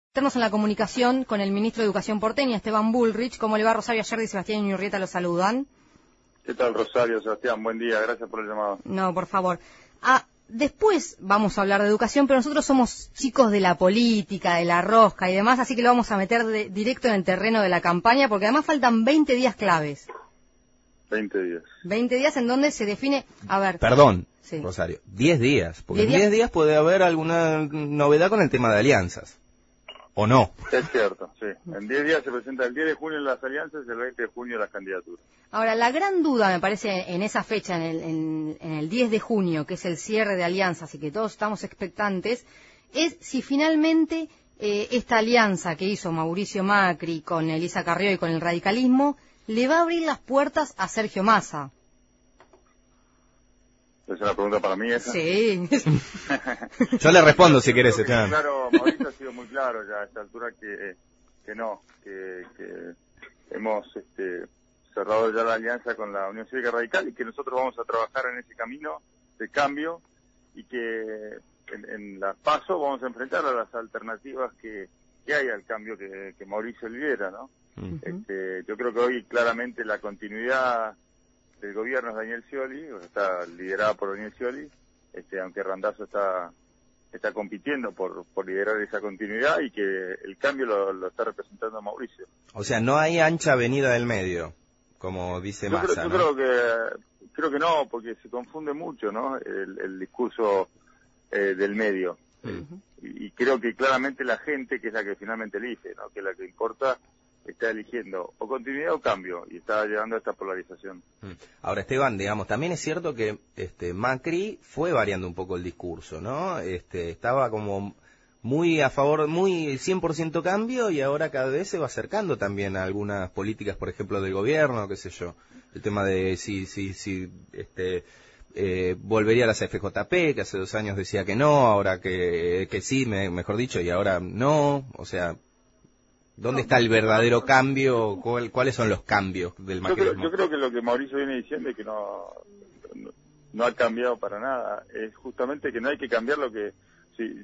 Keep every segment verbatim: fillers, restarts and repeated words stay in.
Estamos en la comunicación con el ministro de Educación porteña, Esteban Bullrich. ¿Cómo le va, Rosario? Ayer y Sebastián Inurrieta lo saludan. ¿Qué tal, Rosario, Sebastián? Buen día, gracias por el llamado. No, por favor. Ah, después vamos a hablar de educación, pero nosotros somos chicos de la política, de la rosca y demás, así que lo vamos a meter de, directo en el terreno de la campaña, porque además faltan veinte días claves. veinte días. veinte días en donde se define... A ver... Perdón, sí. Rosario, diez días, porque en diez días... diez días puede haber alguna novedad con el tema de alianzas. ¿O no? Es cierto, sí. En diez días se presenta el diez de junio las alianzas y el veinte de junio las candidaturas. Ahora, la gran duda, me parece, en esa fecha, en el, en, en el diez de junio, que es el cierre de alianzas y que todos estamos expectantes, es si finalmente eh, esta alianza que hizo Mauricio Macri con Elisa Carrió y con el radicalismo le va a abrir las puertas a Sergio Massa. ¿Es una pregunta para mí esa? Sí. Yo le respondo si querés, Esteban. Claro, Mauricio ha sido muy claro ya a esta altura que, que no, que, que hemos este, cerrado ya la alianza con la Unión Cívica Radical y que nosotros vamos a trabajar en ese camino de cambio y que en, en la PASO vamos a enfrentar a las alternativas que, que hay al cambio que, que Mauricio lidera, ¿no? Uh-huh. Este, yo creo que hoy claramente la continuidad del gobierno es Daniel Scioli, está liderada por Daniel Scioli, este, aunque Randazzo está está compitiendo por, por liderar esa continuidad y que el cambio lo, lo está representando Mauricio. O sea, no hay ancha avenida del medio, como dice yo Massa, creo, ¿no? Yo creo que creo que no, porque se confunde mucho, ¿no? El, el discurso eh, del medio. Uh-huh. y, y creo que claramente la gente, que es la que finalmente elige, ¿no? Que es la que importa, está eligiendo o continuidad o cambio y está llegando a esta polarización. Ahora, Esteban, digamos, también es cierto que este Macri fue variando un poco el discurso, ¿no? Este estaba como muy a favor, muy cien por ciento cambio y ahora cada vez se va acercando también a algunas políticas, por ejemplo, del gobierno, qué sé yo. El tema de si si si este eh, volvería a las F J P, que hace dos años decía que no, ahora que que sí, me, mejor dicho, y ahora no, o sea, ¿dónde está el verdadero cambio? ¿Cuál, ¿Cuáles son los cambios del macrismo? Yo creo, yo creo que lo que Mauricio viene diciendo y que no, no, no ha cambiado para nada es justamente que no hay que cambiar lo que... Sí,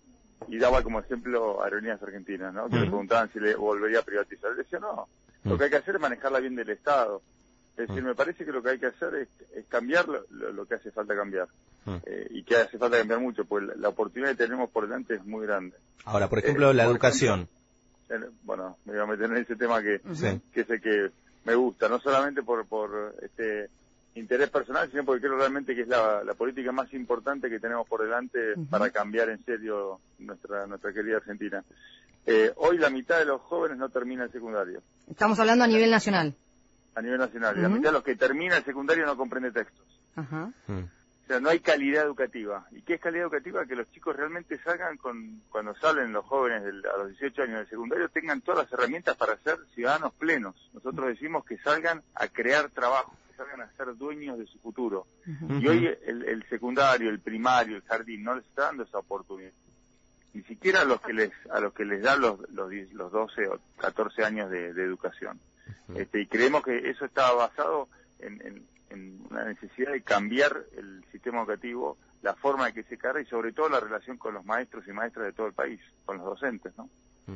y daba como ejemplo Aerolíneas Argentinas, ¿no? Que uh-huh. le preguntaban si le volvería a privatizar. Él decía, no, uh-huh. lo que hay que hacer es manejarla bien del Estado. Es decir, uh-huh. me parece que lo que hay que hacer es, es cambiar lo, lo, lo que hace falta cambiar. Uh-huh. Eh, y que hace falta cambiar mucho, porque la, la oportunidad que tenemos por delante es muy grande. Ahora, por ejemplo, eh, la por educación... Ejemplo, bueno, me voy a meter en ese tema que, sí. que es el que me gusta, no solamente por por este interés personal, sino porque creo realmente que es la, la política más importante que tenemos por delante uh-huh. para cambiar en serio nuestra nuestra querida Argentina. Eh, hoy la mitad de los jóvenes no termina el secundario. Estamos hablando a nivel nacional. A nivel nacional. Uh-huh. Y la mitad de los que termina el secundario no comprende textos. Uh-huh. Uh-huh. O sea, no hay calidad educativa. ¿Y qué es calidad educativa? Que los chicos realmente salgan con, cuando salen los jóvenes del, a los dieciocho años del secundario, tengan todas las herramientas para ser ciudadanos plenos. Nosotros decimos que salgan a crear trabajo, que salgan a ser dueños de su futuro. Uh-huh. Y hoy el, el secundario, el primario, el jardín, no les está dando esa oportunidad. Ni siquiera a los que les, a los que les dan los, los, los doce o catorce años de, de educación. Uh-huh. Este, y creemos que eso está basado en, en en una necesidad de cambiar el sistema educativo, la forma de que se carga y sobre todo la relación con los maestros y maestras de todo el país, con los docentes, ¿no?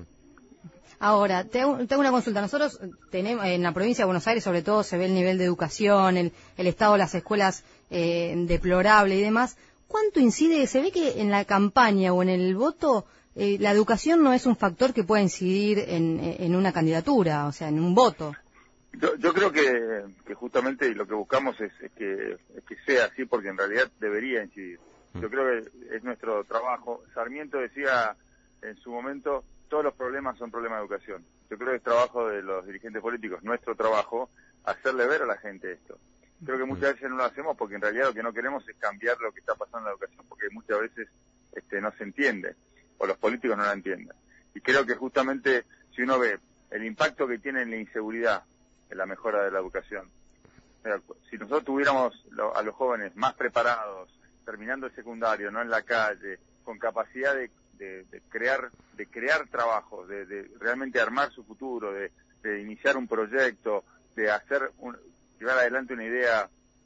Ahora, te hago, te hago una consulta. Nosotros tenemos, en la provincia de Buenos Aires, sobre todo, se ve el nivel de educación, el, el estado de las escuelas eh, deplorable y demás. ¿Cuánto incide? Se ve que en la campaña o en el voto, eh, la educación no es un factor que pueda incidir en, en una candidatura, o sea, en un voto. Yo, yo creo que, que justamente lo que buscamos es, es, que, es que sea así, porque en realidad debería incidir. Yo creo que es nuestro trabajo. Sarmiento decía en su momento, todos los problemas son problemas de educación. Yo creo que es trabajo de los dirigentes políticos, nuestro trabajo, hacerle ver a la gente esto. Creo que muchas veces no lo hacemos porque en realidad lo que no queremos es cambiar lo que está pasando en la educación, porque muchas veces este, no se entiende, o los políticos no la entienden. Y creo que justamente si uno ve el impacto que tiene en la inseguridad, en la mejora de la educación. Si nosotros tuviéramos a los jóvenes más preparados, terminando el secundario, no en la calle, con capacidad de, de, de crear de crear trabajos, de, de realmente armar su futuro, de, de iniciar un proyecto, de hacer un, llevar adelante una idea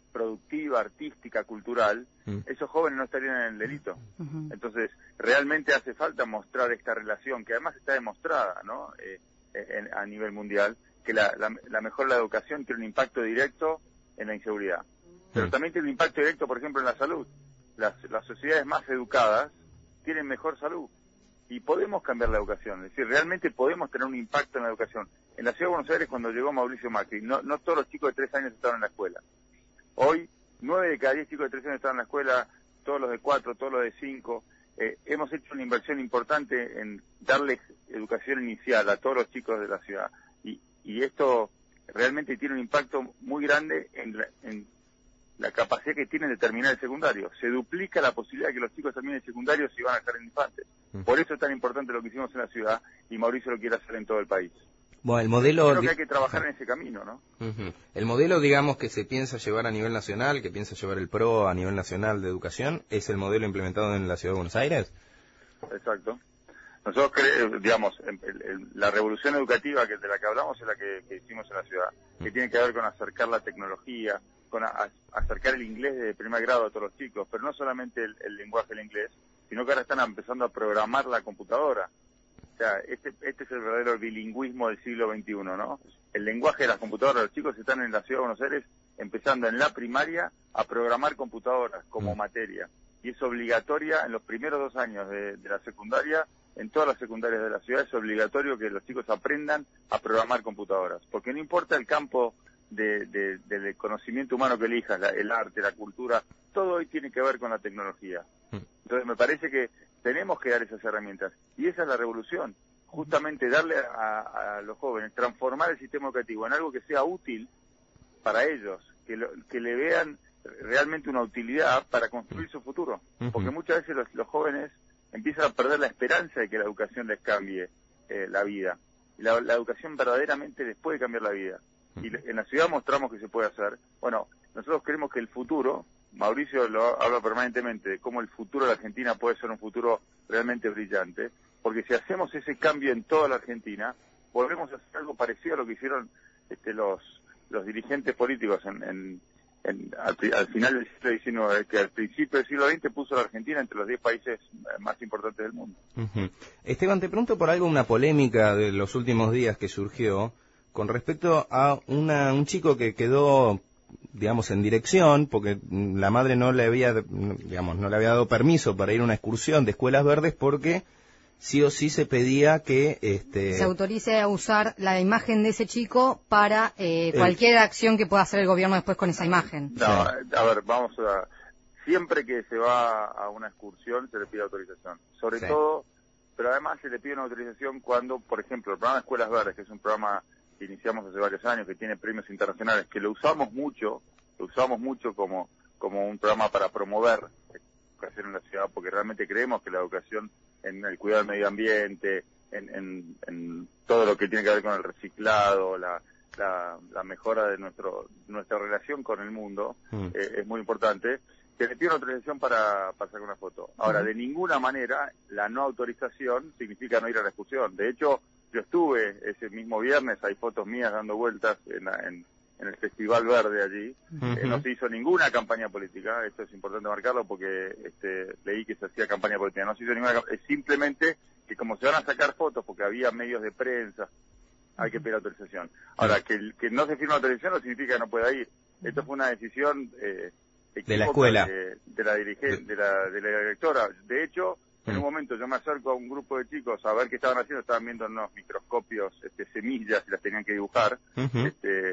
productiva, artística, cultural, mm. esos jóvenes no estarían en el delito. Uh-huh. Entonces, realmente hace falta mostrar esta relación, que además está demostrada, ¿no? Eh, en, a nivel mundial, que la, la, la mejor la educación tiene un impacto directo en la inseguridad. Pero mm. también tiene un impacto directo, por ejemplo, en la salud. Las, las sociedades más educadas tienen mejor salud. Y podemos cambiar la educación, es decir, realmente podemos tener un impacto en la educación. En la Ciudad de Buenos Aires, cuando llegó Mauricio Macri, no, no todos los chicos de tres años estaban en la escuela. Hoy, nueve de cada diez chicos de tres años están en la escuela, todos los de cuatro, todos los de cinco. Eh, hemos hecho una inversión importante en darles educación inicial a todos los chicos de la ciudad. Y, y esto realmente tiene un impacto muy grande en la, en la capacidad que tienen de terminar el secundario. Se duplica la posibilidad de que los chicos terminen el secundario si van a estar en infantes. Por eso es tan importante lo que hicimos en la ciudad y Mauricio lo quiere hacer en todo el país. Bueno, el modelo... Creo que hay que trabajar en ese camino, ¿no? Uh-huh. El modelo, digamos, que se piensa llevar a nivel nacional, que piensa llevar el PRO a nivel nacional de educación, ¿es el modelo implementado en la Ciudad de Buenos Aires? Exacto. Nosotros creemos, digamos, el, el, la revolución educativa que de la que hablamos es la que, que hicimos en la ciudad, que tiene que ver con acercar la tecnología, con a, a, acercar el inglés de primer grado a todos los chicos, pero no solamente el, el lenguaje del inglés, sino que ahora están empezando a programar la computadora. O sea, este, este es el verdadero bilingüismo del siglo veintiuno, ¿no? El lenguaje de las computadoras, los chicos están en la Ciudad de Buenos Aires empezando en la primaria a programar computadoras como materia. Y es obligatoria en los primeros dos años de, de la secundaria, en todas las secundarias de la ciudad es obligatorio que los chicos aprendan a programar computadoras. Porque no importa el campo de, de, del conocimiento humano que elijas, la, el arte, la cultura, todo hoy tiene que ver con la tecnología. Entonces me parece que tenemos que dar esas herramientas. Y esa es la revolución. Justamente darle a, a los jóvenes, transformar el sistema educativo en algo que sea útil para ellos, que, lo, que le vean realmente una utilidad para construir su futuro. Porque muchas veces los, los jóvenes empiezan a perder la esperanza de que la educación les cambie eh, la vida. Y la, la educación verdaderamente les puede cambiar la vida. Y en la ciudad mostramos que se puede hacer. Bueno, nosotros creemos que el futuro, Mauricio lo habla permanentemente de cómo el futuro de la Argentina puede ser un futuro realmente brillante, porque si hacemos ese cambio en toda la Argentina, volvemos a hacer algo parecido a lo que hicieron este, los los dirigentes políticos en, en, en al, al final del siglo diecinueve, que al principio del siglo veinte puso a la Argentina entre los diez países más importantes del mundo. Uh-huh. Esteban, te pregunto por algo, una polémica de los últimos días que surgió con respecto a una, un chico que quedó, digamos, en dirección, porque la madre no le había, digamos, no le había dado permiso para ir a una excursión de escuelas verdes porque sí o sí se pedía que este se autorice a usar la imagen de ese chico para eh, cualquier el... acción que pueda hacer el gobierno después con esa imagen. No, a ver, vamos a... Siempre que se va a una excursión se le pide autorización. Sobre sí. todo, pero además se le pide una autorización cuando, por ejemplo, el programa Escuelas Verdes, que es un programa que iniciamos hace varios años, que tiene premios internacionales, que lo usamos mucho, lo usamos mucho como, como un programa para promover educación en la ciudad, porque realmente creemos que la educación en el cuidado del medio ambiente, en, en, en todo lo que tiene que ver con el reciclado, la, la, la mejora de nuestro nuestra relación con el mundo, mm. eh, es muy importante. Se le pide una autorización para, para sacar una foto. Ahora, mm. de ninguna manera, la no autorización significa no ir a la excursión. De hecho, yo estuve ese mismo viernes, hay fotos mías dando vueltas en, en, en el Festival Verde allí. Uh-huh. Eh, no se hizo ninguna campaña política, esto es importante marcarlo porque este, leí que se hacía campaña política. No se hizo ninguna campaña, es simplemente que como se van a sacar fotos porque había medios de prensa, hay que pedir autorización. Ahora, que, que no se firma autorización no significa que no pueda ir. Esto fue una decisión eh, de la escuela, de, de la dirigente, de la, de la directora. De hecho, en un momento yo me acerco a un grupo de chicos a ver qué estaban haciendo, estaban viendo unos microscopios, este, semillas y las tenían que dibujar, uh-huh. este,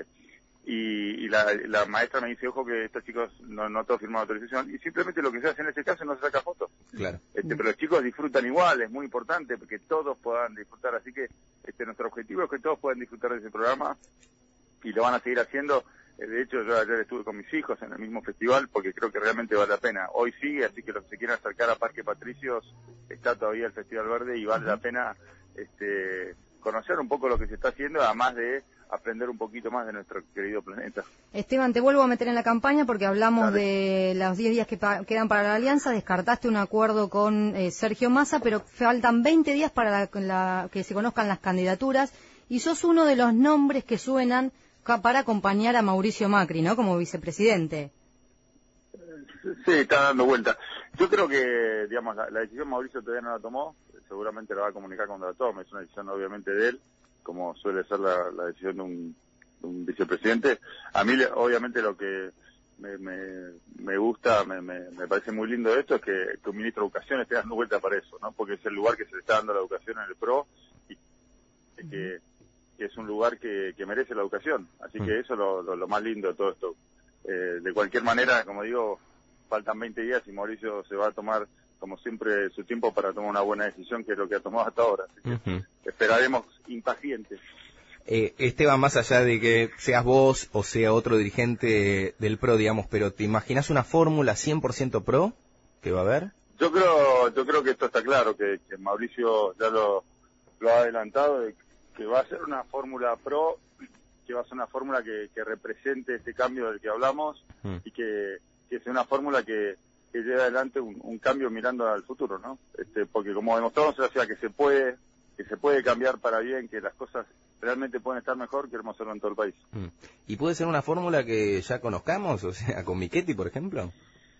y, y la, la maestra me dice, ojo que estos chicos no, no todos firmaron autorización, y simplemente lo que se hace en este caso no se saca fotos. Claro. Este, pero los chicos disfrutan igual, es muy importante porque todos puedan disfrutar, así que este, nuestro objetivo es que todos puedan disfrutar de ese programa, y lo van a seguir haciendo. De hecho, yo ayer estuve con mis hijos en el mismo festival porque creo que realmente vale la pena. Hoy sigue, así que los que se quieran acercar a Parque Patricios, está todavía el Festival Verde y vale la pena este, conocer un poco lo que se está haciendo, además de aprender un poquito más de nuestro querido planeta. Esteban, te vuelvo a meter en la campaña porque hablamos Dale. de los diez días que pa- quedan para la alianza, descartaste un acuerdo con eh, Sergio Massa, pero faltan veinte días para la, la, que se conozcan las candidaturas y sos uno de los nombres que suenan para acompañar a Mauricio Macri, ¿no? Como vicepresidente. Sí, está dando vuelta. Yo creo que, digamos, la, la decisión Mauricio todavía no la tomó, seguramente la va a comunicar cuando la tome, es una decisión obviamente de él, como suele ser la, la decisión de un, de un vicepresidente. A mí, obviamente, lo que me, me, me gusta, me, me, me parece muy lindo de esto es que, que un ministro de Educación esté dando vuelta para eso, ¿no? Porque es el lugar que se le está dando la educación en el PRO y que, que es un lugar que, que merece la educación. Así que eso es lo, lo, lo más lindo de todo esto. Eh, de cualquier manera, como digo, faltan veinte días y Mauricio se va a tomar, como siempre, su tiempo para tomar una buena decisión, que es lo que ha tomado hasta ahora. Así que uh-huh. esperaremos impacientes. Eh, Esteban, más allá de que seas vos o sea otro dirigente del PRO, digamos, pero ¿te imaginas una fórmula cien por ciento PRO que va a haber? Yo creo yo creo que esto está claro, que, que Mauricio ya lo, lo ha adelantado, de que va a ser una fórmula PRO, que va a ser una fórmula que, que represente este cambio del que hablamos mm. y que, que sea una fórmula que, que lleve adelante un, un cambio mirando al futuro, ¿no? Este, porque como demostramos en la ciudad que se puede, que se puede cambiar para bien, que las cosas realmente pueden estar mejor, queremos hacerlo en todo el país. Mm. ¿Y puede ser una fórmula que ya conozcamos, o sea, con Michetti, por ejemplo?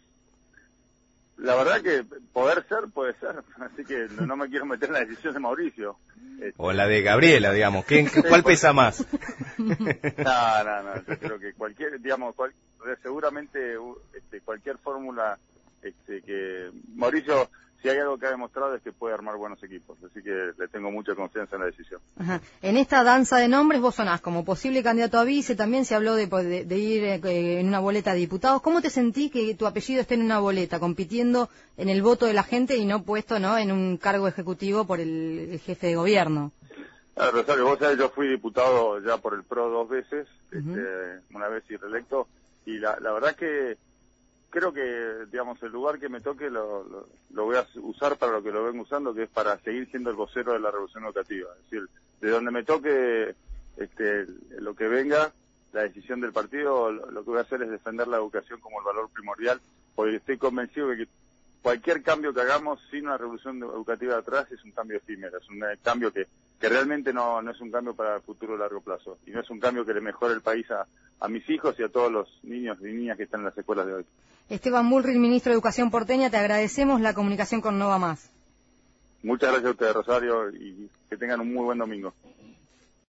La verdad que poder ser, puede ser, así que no, no me quiero meter en la decisión de Mauricio. Este... O la de Gabriela, digamos, ¿Qué, ¿cuál pesa más? No, no, no, yo creo que cualquier, digamos, cual, seguramente este, cualquier fórmula este, que Mauricio, si hay algo que ha demostrado es que puede armar buenos equipos, así que le tengo mucha confianza en la decisión. Ajá. En esta danza de nombres vos sonás como posible candidato a vice, también se habló de, de, de ir eh, en una boleta de diputados. ¿Cómo te sentís que tu apellido esté en una boleta, compitiendo en el voto de la gente y no puesto no en un cargo ejecutivo por el, el jefe de gobierno? Ah, Rosario, vos sabés, yo fui diputado ya por el PRO dos veces, uh-huh. este, una vez y reelecto, y la, la verdad que creo que, digamos, el lugar que me toque lo, lo, lo voy a usar para lo que lo vengo usando, que es para seguir siendo el vocero de la revolución educativa. Es decir, de donde me toque este, lo que venga, la decisión del partido, lo, lo que voy a hacer es defender la educación como el valor primordial, porque estoy convencido de que cualquier cambio que hagamos sin una revolución educativa atrás es un cambio efímero, es un cambio que, que realmente no, no es un cambio para el futuro a largo plazo, y no es un cambio que le mejore el país a, a mis hijos y a todos los niños y niñas que están en las escuelas de hoy. Esteban Bullrich, ministro de Educación porteña, te agradecemos la comunicación con Nova Más. Muchas gracias a ustedes, Rosario, y que tengan un muy buen domingo.